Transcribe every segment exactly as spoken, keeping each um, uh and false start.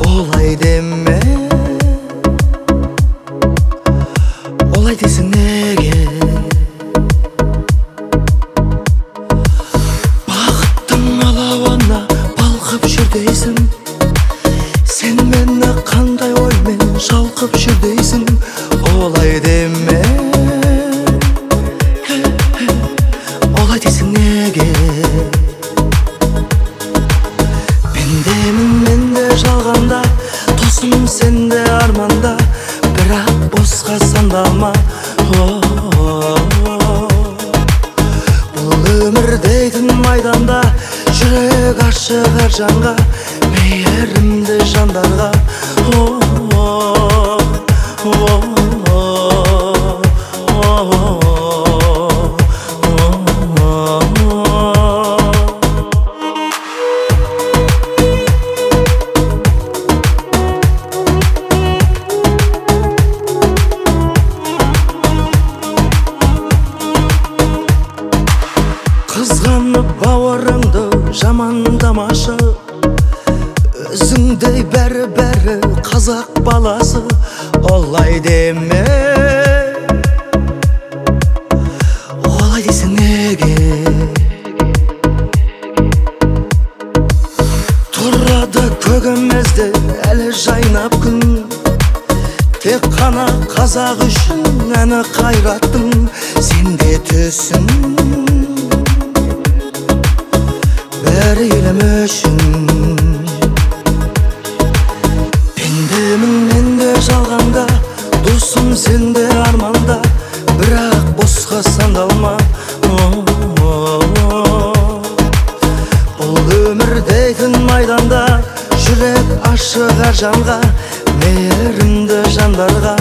Олай деме, олай дейсің неге? Бақыттың алауына балқып жүр дейсің, сен мені қандай оймен шалқып жүр дейсің. Олай деме, олай дейсің неге? Пендемін менде жалғанда, тосым сенде арманда, бірақ босқа сандалма. Бұл өмір дейтін майданда, жүрек ашық әр жанға, мейірімді жандарға. Қызғанып бауырыңды жамандамашы, өзіңдей бәрі-бәрі қазақ баласы. Олай деме, олай дейсің неге? Тұрады көгімізде әлі жайнап күн, тек қана қазақ үшін әні қайраттың. Сенде түсін бәрі елім үшін. Пендемін менде жалғанда, досым сенде арманда, бірақ босқа сандалма. Бұл өмір дейтін майданда, жүрек ашық әр жанға, мейірімді жандарға.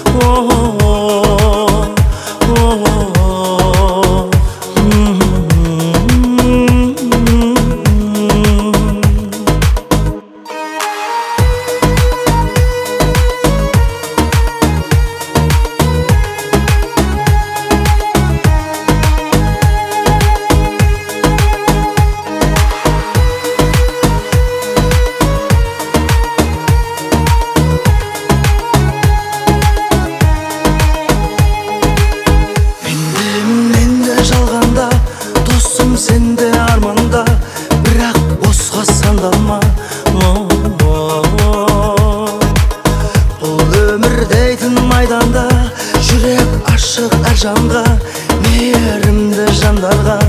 Сенде арманда, бірақ босқа сандалма. Бұл өмір дейтін майданда, жүрек ашық әр жанға, мейірімді жандарға.